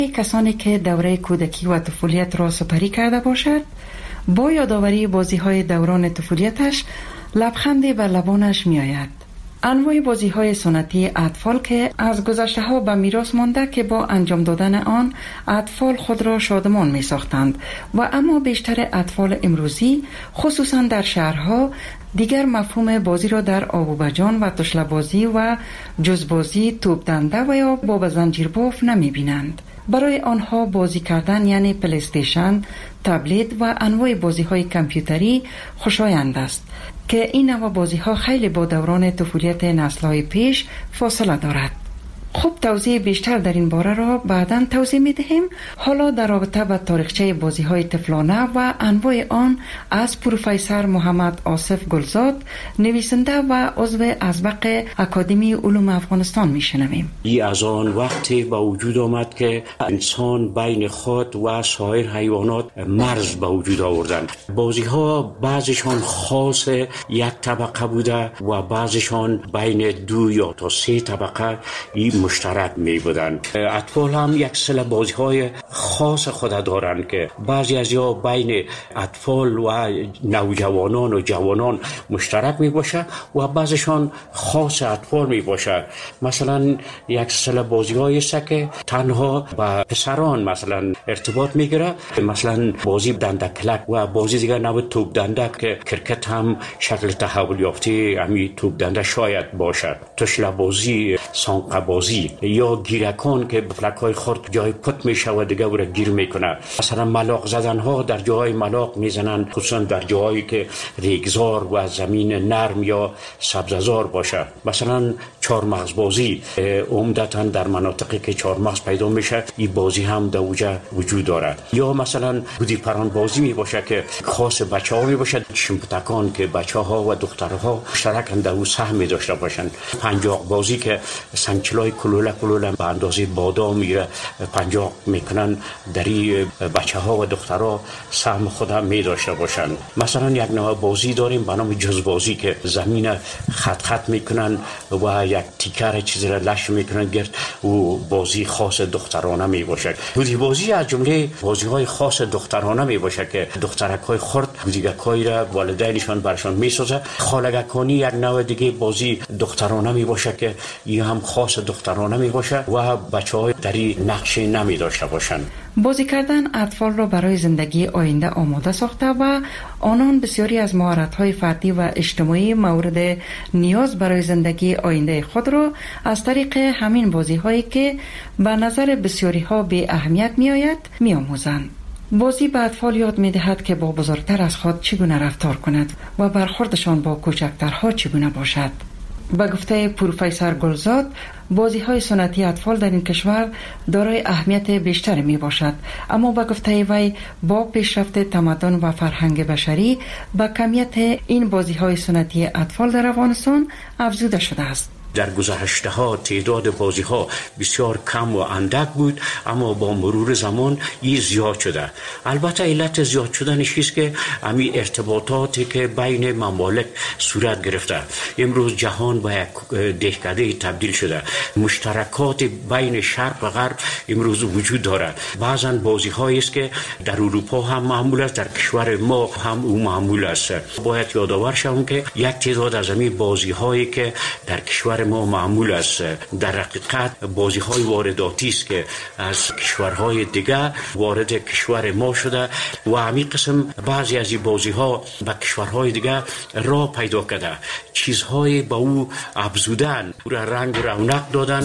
کسانی که دوره کودکی و طفولیت را سپری کرده باشد، با یادآوری بازی‌های دوران طفولیتش لبخندی بر لبانش می‌آید. انواع بازی‌های سنتی اطفال که از گذشته‌ها به میراث مانده که با انجام دادن آن اطفال خود را شادمان می‌ساختند و اما بیشتر اطفال امروزی خصوصا در شهرها دیگر مفهوم بازی را در آبوبجان و تشله‌بازی و جزبازی، توپ دنده و یا باب زنجیرباف نمی‌بینند. برای آنها بازی کردن یعنی پلی استیشن، تبلت و انواع بازی‌های کامپیوتری خوشایند است که این نوع بازی‌ها خیلی با دوران طفولیت نسل‌های پیش فاصله دارد. خب توضیح بیشتر در این باره را بعداً توضیح می‌دهیم. حالا در رابطه با تاریخچه بازی‌های طفلانه و انواع آن از پروفسور محمد آصف گلزاد، نویسنده و عضو ازبق اکادمی علوم افغانستان می‌شنویم. این از آن وقتی با وجود آمد که انسان بین خود و سایر حیوانات مرز به وجود آوردند. بازی‌ها بعضیشان خاص یک طبقه بوده و بعضیشان بین 2 یا تا 3 طبقه مشترک می بودند. اطفال هم یک سری بازی‌های خاص خود دارند که بعضی از یا بین اطفال و نوجوانان و جوانان مشترک می باشه و بعضیشان خاص اطفال می باشه. مثلا یک سری بازی‌هایی است که تنها با پسران مثلا ارتباط میگیره، مثلا بازی دندکلک و بازی دیگر نوع توپ دنده که کرکت هم شکل تحول یافته همین توپ دنده شاید باشد. تشله‌بازی، سانقه بازی یا گیرکان که فلک‌های خرد جای پت میشه و دیگه او را گیر میکنه. مثلا ملاق زدن ها در جای ملاق میزنن، خصوصا در جایی که ریگزار و زمین نرم یا سبززار باشه. مثلا چهارمغز بازی عمدتاً در مناطقی که چهارمغز پیدا میشه این بازی هم در اوجه وجود داره. یا مثلا بودی پران بازی می باشه که خاص بچه‌ها می باشه، شمپتکان که بچه‌ها و دخترها مشترکاً در او سهم داشته باشند. پنجاق بازی که سنگچلای کلوله به اندازه بادام میره پنجاق میکنن، در این بچه‌ها و دخترها سهم خود هم می داشته باشن. مثلا یک نوع بازی داریم به نام جزبازی که زمین خط خط میکنن و یک تیکر چیزی را لش میکنن گرد و بازی خاص دخترانه می باشه. بودی بازی از جمله بازی‌های خاص دخترانه می باشه که دخترک‌های خرد بودیگک‌های را والدینشان برشان میسازه. خالگکانی یک نوع دیگه بازی دخترانه می باشه که این هم خاص دخترانه می باشه و بچه‌ها در این نقش نمی داشته باشن. بازی کردن اطفال را برای زندگی آینده آماده ساخته و آنان بسیاری از مهارت‌های فردی و اجتماعی مورد نیاز برای زندگی آینده خود را از طریق همین بازی‌هایی که به نظر بسیاری‌ها به اهمیت می‌آید می‌آموزند. بازی به اطفال یاد می‌دهد که با بزرگتر از خود چگونه رفتار کند و برخوردشان با کوچکترها چگونه باشد. به گفته پروفسور گلزاد، بازی‌های سنتی اطفال در این کشور دارای اهمیت بیشتری می باشد، اما به گفته وی با پیشرفت تمدن و فرهنگ بشری به کمیت این بازی‌های سنتی اطفال در افغانستان افزوده شده است. در گذشته ها تعداد بازی ها بسیار کم و اندک بود، اما با مرور زمان این زیاد شده. البته علت زیاد شدنش است که همین ارتباطاتی که بین ممالک صورت گرفته. امروز جهان به یک دهکده تبدیل شده. مشترکات بین شرق و غرب امروز وجود دارد. بعضا بازی هایی است که در اروپا هم معمول است، در کشور ما هم او معمول است. باید یادآور شوم که یک تعداد از همین بازی هایی که در کشور ما معمول است در حقیقت بازی‌های وارداتی است که از کشورهای دیگر وارد کشور ما شده و همین قسم بعضی از این بازی‌ها به کشورهای دیگر راه پیدا کرده، چیزهای به او افزودن، او را رنگ و رونق دادن.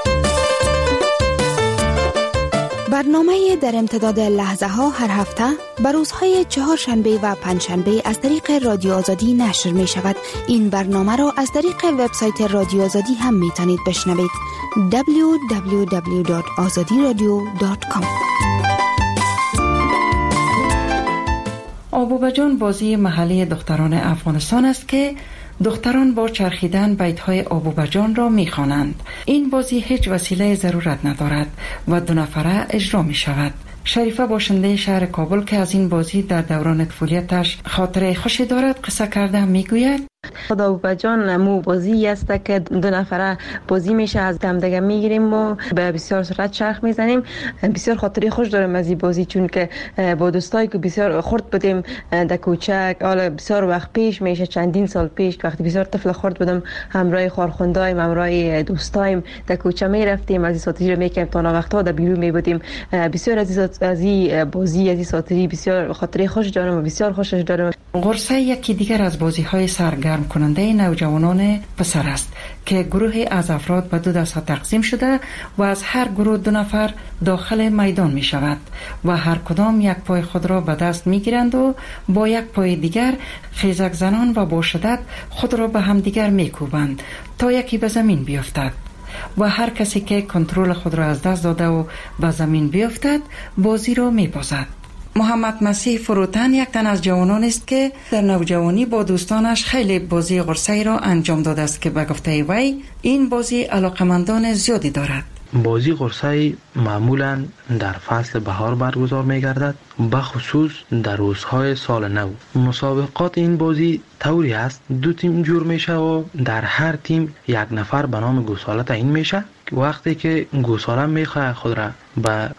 برنامه در امتداد لحظه ها هر هفته بر روزهای چهارشنبه و پنجشنبه از طریق رادیو آزادی نشر می شود. این برنامه را از طریق وبسایت رادیو آزادی هم می توانید بشنوید. www.azadiradio.com. آبوبجان بازی محلی دختران افغانستان است که دختران با چرخیدن بیت‌های آبوبجان را می‌خوانند. این بازی هیچ وسیله ضرورت ندارد و 2 نفره اجرا می‌شود. شریفه باشنده شهر کابل که از این بازی در دوران طفولیتش خاطره خوشی دارد قصه کرده میگوید: خدا بجان مو بازی است که دو نفره بازی میشه، از دمدگه میگیریم و به بسیار سرعت چرخ میزنیم. بسیار خاطری خوش دارم از این بازی، چون که با دوستایی که بسیار خرد بودیم در کوچک، حالا بسیار وقت پیش میشه، چندین سال پیش وقتی بسیار طفل خرد بودم، همراه خارخوندایم، همراه دوستایم در کوچه میرفتیم، از این ساتری رو میکردیم تا وقتا در بیرون میبودیم. بسیار از این بازی، از این ساتری بسیار خاطری خوش دارم و بسیار خوشش دارم. قرصه یکی دیگر از بازی‌های سرگرم کننده نوجوانان پسر است که گروهی از افراد به دو دسته تقسیم شده و از هر گروه دو نفر داخل میدان می شود و هر کدام یک پای خود را به دست می گیرند و با یک پای دیگر خیزک زنان و با شدت خود را به هم دیگر می کوبند تا یکی به زمین بیفتد و هر کسی که کنترل خود را از دست داده و به زمین بیفتد بازی را می بازد. محمد مسیح فروتن یک تن از جوانان است که در نوجوانی با دوستانش خیلی بازی قرصه را انجام داده است که به گفته وی این بازی علاقمندان زیادی دارد. بازی قرصه معمولا در فصل بهار برگزار می گردد، بخصوص در روزهای سال نو. مسابقات این بازی طوری است دو تیم جور میشه و در هر تیم یک نفر به نام گوساله تعیین میشه. وقتی که گوساله میخواه خود را به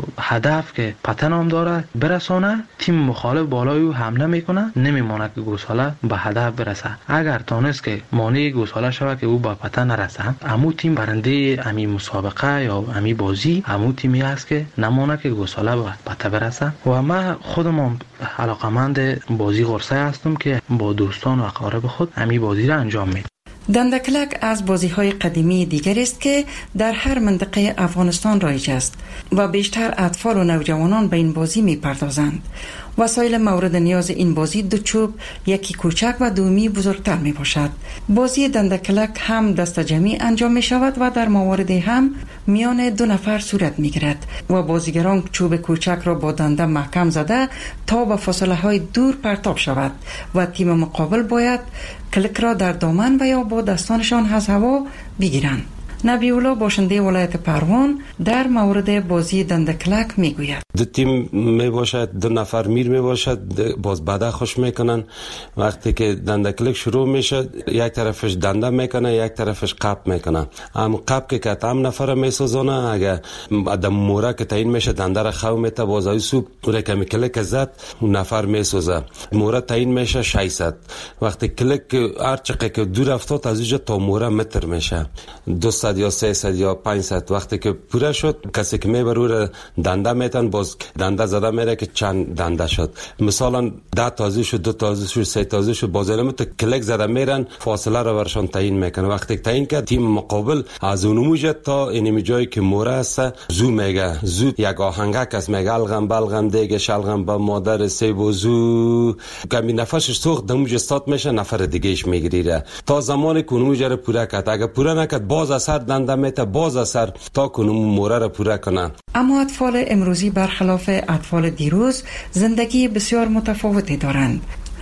هدف که پته نام داره برسانه، تیم مخالف بالای او حمله میکنه، نمیمونه که گوساله به هدف برسه. اگر تانست که مانع گوساله شود که او به پته نرسه، امو تیم برنده امی مسابقه یا امی بازی امو تیمی است که نمونه که گوساله به پته برسه. و من خودم علاقمند بازی قرصه هستم که با دوستان و اقارب خود امی بازی را انجام میدم. دندکلک از بازی‌های قدیمی دیگر است که در هر منطقه افغانستان رایج است و بیشتر اطفال و نوجوانان به این بازی می‌پردازند. وسایل مورد نیاز این بازی دو چوب، یکی کوچک و دومی بزرگتر می باشد. بازی دندکلک هم دست جمعی انجام می شود و در مواردی هم میان دو نفر صورت می گیرد و بازیگران چوب کوچک را با دنده محکم زده تا به فاصله های دور پرتاب شود و تیم مقابل باید کلک را در دامن و یا با دستانشان از هوا بگیرند. نبیولا باشنده ولایت پروان در مورد بازی دندکلک میگوید: دو تیم می باشد، دو نفر میر می باشد، باز بده خوش میکنن. وقتی که دندکلک شروع میشه یک طرفش دنده میکنه، یک طرفش قب میکنه. هم قب که هم نفر میسازانه، اگه ادم موره که تعیین میشه دنده را خو میته، باز های سوب موره که کلک زد اون نفر میسازه. موره تعیین میشه 600. وقتی کلک هر چقدر که دور افتاد از اینجا تا موره متر میشه، 200 یا 300 یا 500. وقتی که پوره شد کسی که میبره دنده میتن، باز دنده زده میره که چند دنده شد. مثلا 10 تازه شد، 2 تازه شد، 3 تازه شد، باز علمت کلک زده میرن، فاصله رو برشان تعیین میکنه. وقتی تعیین کرد تیم مقابل از اونموجه تا اینمی جایی که موره است زو میگه، زو یک آهنگک است میگه الغم بلغم دیگه شلغم با مادر سیب و زو. کمی نفسش سوخت دموج استاد میشه، نفر دیگهش میگیره تا زمانی که اونموجه رو پوره کرد. اگه پوره نکرد باز اثر دنده میته، باز اثر تا کنم موره رو پوره کنه. اما اطفال امروزی برخلاف اطفال دیروز زندگی بسیار متفاوتی دارند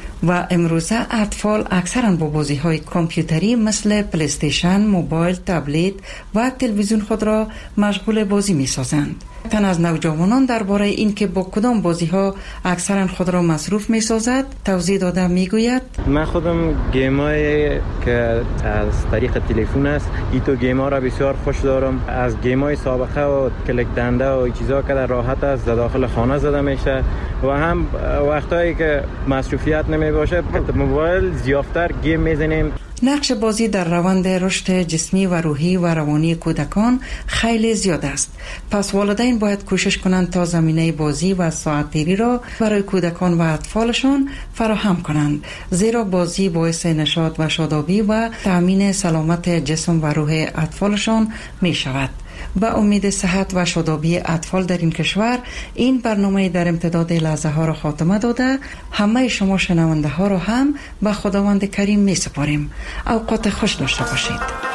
و امروزه اطفال اکثرا با بازی‌های کامپیوتری مثل پلی استیشن، موبایل، تبلت و تلویزیون خود را مشغول بازی می‌سازند. تن از نوجوانان درباره این که با کدام بازی‌ها اکثرا خود را مصروف می‌سازد توضیح داده می‌گوید: من خودم گیم‌های که از طریق تلفن است، این تو گیم‌ها را بسیار خوش دارم. از گیم‌های سابقه و کلک دنده و چیزا که در راحت است در داخل خانه زده میشه و هم وقتایی که مصروفیت نمیباشه موبایل زیافتر گیم میزنیم. نقش بازی در روند رشد جسمی و روحی و روانی کودکان خیلی زیاد است. پس والدین باید کوشش کنند تا زمینه بازی و ساعت‌گیری را برای کودکان و اطفالشان فراهم کنند، زیرا بازی باعث نشاط و شادابی و تأمین سلامت جسم و روح اطفالشان می شود. با امید صحت و شادابی اطفال در این کشور، این برنامه در امتداد لحظه ها را خاتمه داده همه شما شنونده ها را هم به خداوند کریم می سپاریم. اوقات خوش داشته باشید.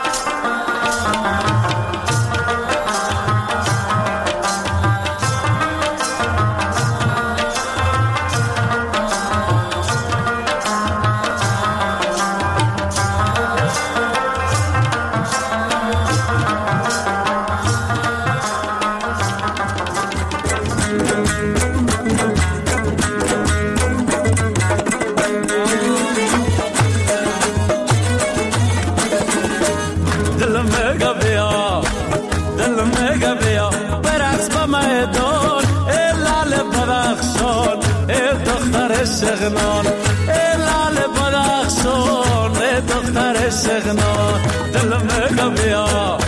بدخشان ای لال بدخشان ای دختر شغنان ای لال بدخشان ای دختر شغنان دل میگه بیا